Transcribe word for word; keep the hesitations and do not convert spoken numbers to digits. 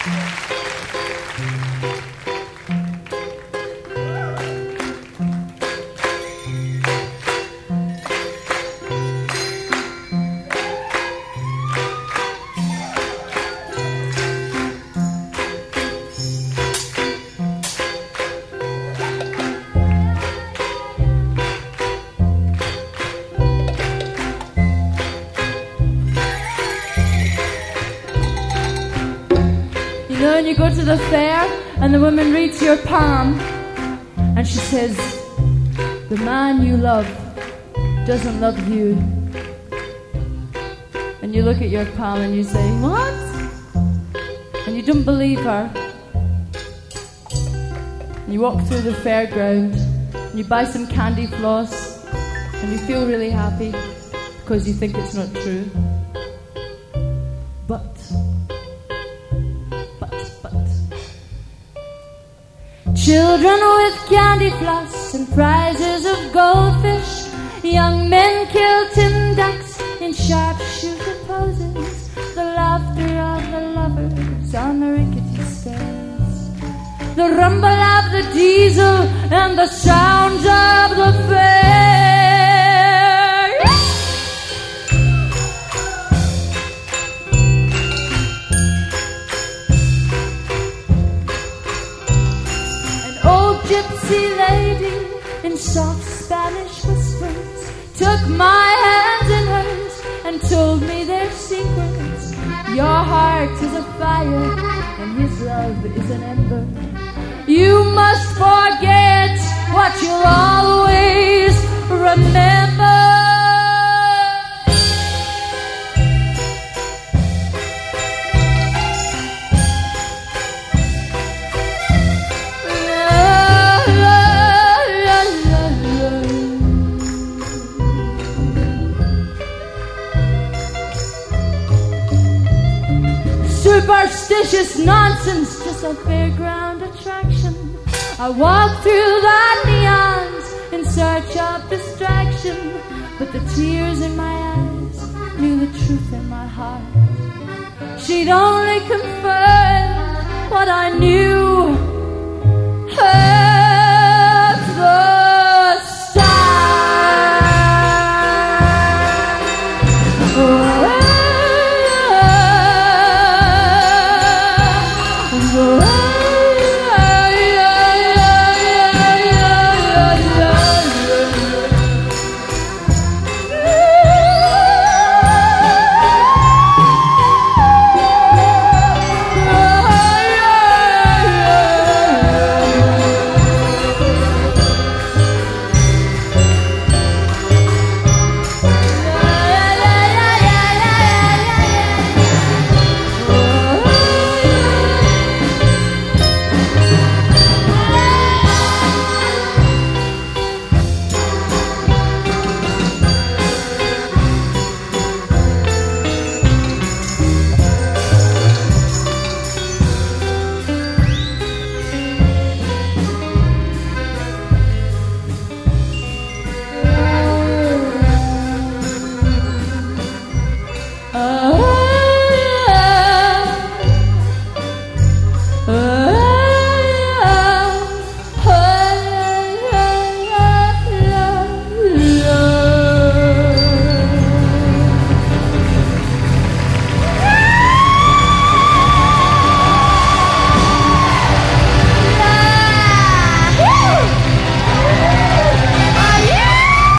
When you go to the fair and the woman reads your palm and she says, the man you love doesn't love you. And you look at your palm and you say, what? And you don't believe her. And you walk through the fairground and you buy some candy floss and you feel really happy because you think it's not true. But children with candy floss and prizes of goldfish, young men kill tin ducks in sharpshooter poses, the laughter of the lovers on the rickety stairs, the rumble of the diesel and the sounds of the fair. Gypsy lady in soft Spanish whispers took my hands in hers and told me their secrets. Your heart is a fire and his love is an ember. You must forget what you'll always remember. Superstitious nonsense, just a fairground attraction. I walk through the neons in search of distraction, but the tears in my eyes knew the truth in my heart. She'd only confirm what I knew